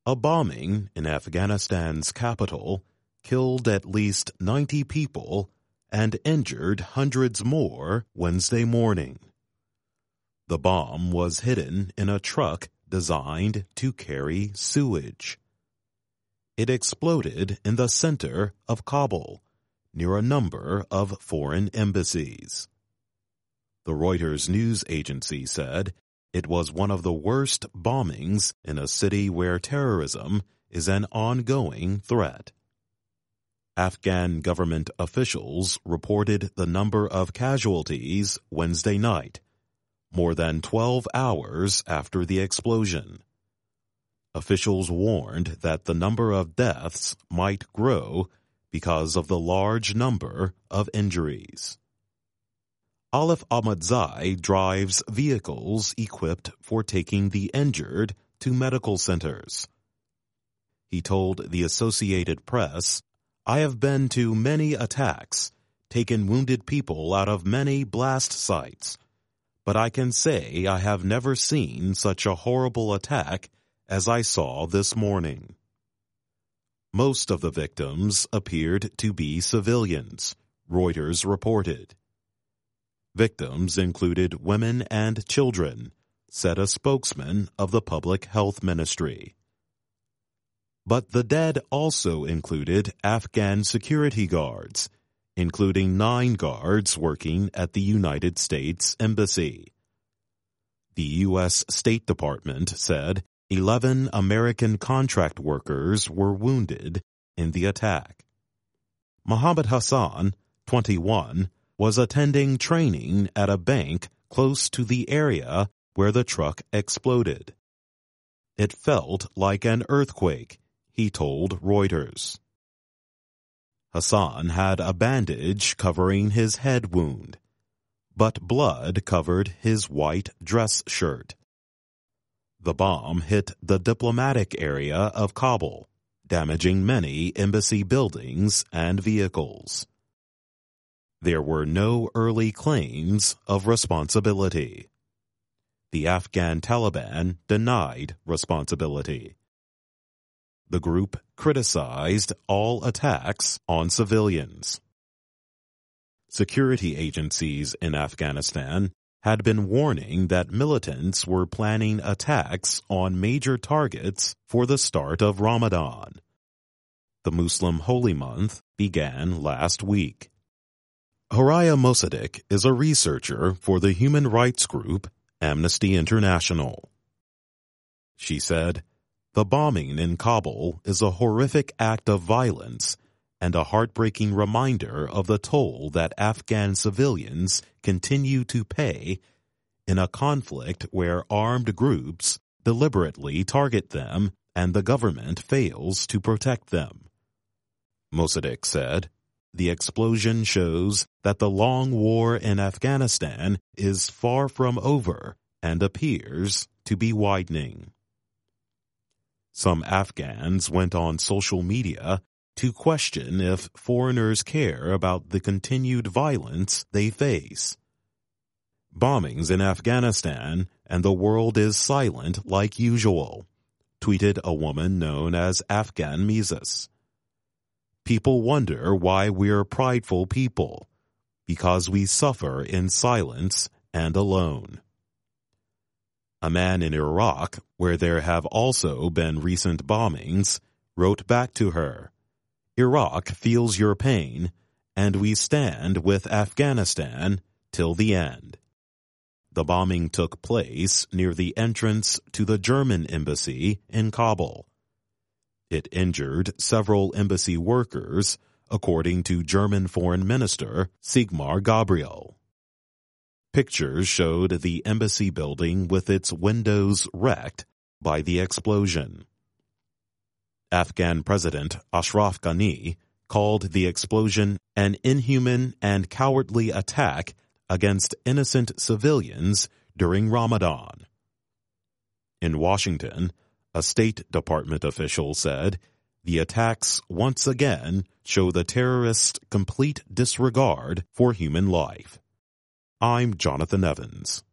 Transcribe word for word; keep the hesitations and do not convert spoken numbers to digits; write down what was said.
A bombing in Afghanistan's capital killed at least ninety people and injured hundreds more Wednesday morning. The bomb was hidden in a truck designed to carry sewage. It exploded in the center of Kabul, near a number of foreign embassies. The Reuters news agency said it was one of the worst bombings in a city where terrorism is an ongoing threat. Afghan government officials reported the number of casualties Wednesday night, more than twelve hours after the explosion. Officials warned that the number of deaths might grow because of the large number of injuries. Alif Ahmadzai drives vehicles equipped for taking the injured to medical centers. He told the Associated Press, "I have been to many attacks, taken wounded people out of many blast sites, but I can say I have never seen such a horrible attack as I saw this morning." Most of the victims appeared to be civilians, Reuters reported. Victims included women and children, said a spokesman of the Public Health Ministry. But the dead also included Afghan security guards, including nine guards working at the United States Embassy. The U S State Department said eleven American contract workers were wounded in the attack. Mohammed Hassan, twenty-one, was attending training at a bank close to the area where the truck exploded. "It felt like an earthquake," he told Reuters. Hassan had a bandage covering his head wound, but blood covered his white dress shirt. The bomb hit the diplomatic area of Kabul, damaging many embassy buildings and vehicles. There were no early claims of responsibility. The Afghan Taliban denied responsibility. The group criticized all attacks on civilians. Security agencies in Afghanistan had been warning that militants were planning attacks on major targets for the start of Ramadan. The Muslim holy month began last week. Horaya Mossadegh is a researcher for the human rights group Amnesty International. She said, "The bombing in Kabul is a horrific act of violence and a heartbreaking reminder of the toll that Afghan civilians continue to pay in a conflict where armed groups deliberately target them and the government fails to protect them." Mossadegh said, "The explosion shows that the long war in Afghanistan is far from over and appears to be widening." Some Afghans went on social media to question if foreigners care about the continued violence they face. "Bombings in Afghanistan and the world is silent like usual," tweeted a woman known as Afghan Mises. "People wonder why we're prideful people, because we suffer in silence and alone." A man in Iraq, where there have also been recent bombings, wrote back to her, "Iraq feels your pain, and we stand with Afghanistan till the end." The bombing took place near the entrance to the German embassy in Kabul. It injured several embassy workers, according to German Foreign Minister Sigmar Gabriel. Pictures showed the embassy building with its windows wrecked by the explosion. Afghan President Ashraf Ghani called the explosion an inhuman and cowardly attack against innocent civilians during Ramadan. In Washington, a State Department official said, "The attacks once again show the terrorists' complete disregard for human life." I'm Jonathan Evans.